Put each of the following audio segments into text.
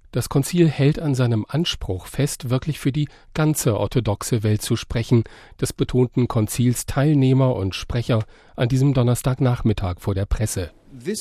Das Konzil hält an seinem Anspruch fest, wirklich für die ganze orthodoxe Welt zu sprechen. Das betonten Konzilsteilnehmer und Sprecher an diesem Donnerstagnachmittag vor der Presse.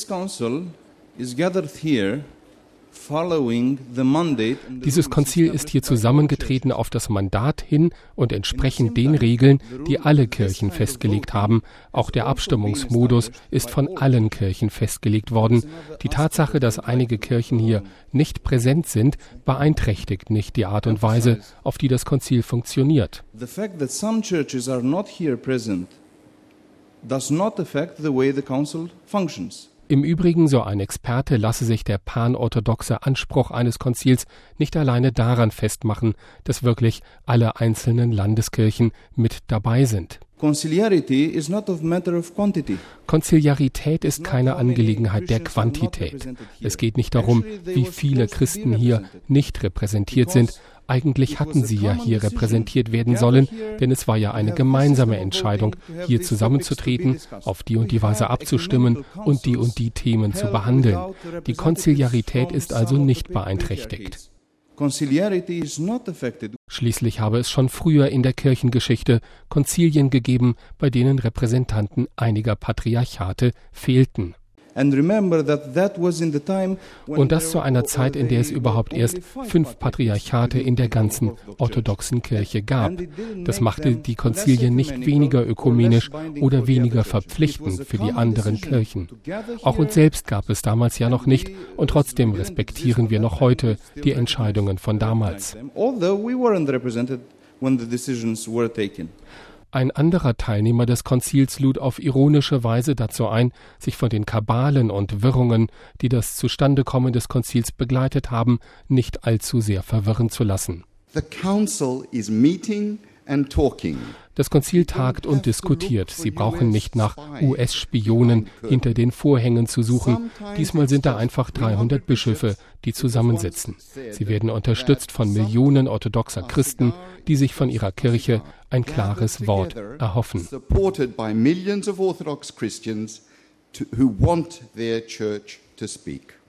Dieses Konzil ist hier zusammengetreten auf das Mandat hin und entsprechend den Regeln, die alle Kirchen festgelegt haben. Auch der Abstimmungsmodus ist von allen Kirchen festgelegt worden. Die Tatsache, dass einige Kirchen hier nicht präsent sind, beeinträchtigt nicht die Art und Weise, auf die das Konzil funktioniert. The fact that some churches are not here present does not affect the way the council functions. Im Übrigen, so ein Experte, lasse sich der panorthodoxe Anspruch eines Konzils nicht alleine daran festmachen, dass wirklich alle einzelnen Landeskirchen mit dabei sind. Konziliarität ist keine Angelegenheit der Quantität. Es geht nicht darum, wie viele Christen hier nicht repräsentiert sind. Eigentlich hatten sie ja hier repräsentiert werden sollen, denn es war ja eine gemeinsame Entscheidung, hier zusammenzutreten, auf die und die Weise abzustimmen und die Themen zu behandeln. Die Konziliarität ist also nicht beeinträchtigt. Schließlich habe es schon früher in der Kirchengeschichte Konzilien gegeben, bei denen Repräsentanten einiger Patriarchate fehlten. Und das zu einer Zeit, in der es überhaupt erst 5 Patriarchate in der ganzen orthodoxen Kirche gab. Das machte die Konzilien nicht weniger ökumenisch oder weniger verpflichtend für die anderen Kirchen. Auch uns selbst gab es damals ja noch nicht und trotzdem respektieren wir noch heute die Entscheidungen von damals. Ein anderer Teilnehmer des Konzils lud auf ironische Weise dazu ein, sich von den Kabalen und Wirrungen, die das Zustandekommen des Konzils begleitet haben, nicht allzu sehr verwirren zu lassen. The council is meeting and talking. Das Konzil tagt und diskutiert. Sie brauchen nicht nach US-Spionen hinter den Vorhängen zu suchen. Diesmal sind da einfach 300 Bischöfe, die zusammensitzen. Sie werden unterstützt von Millionen orthodoxer Christen, die sich von ihrer Kirche ein klares Wort erhoffen. Supported by millions of Orthodox Christians who want their church to speak.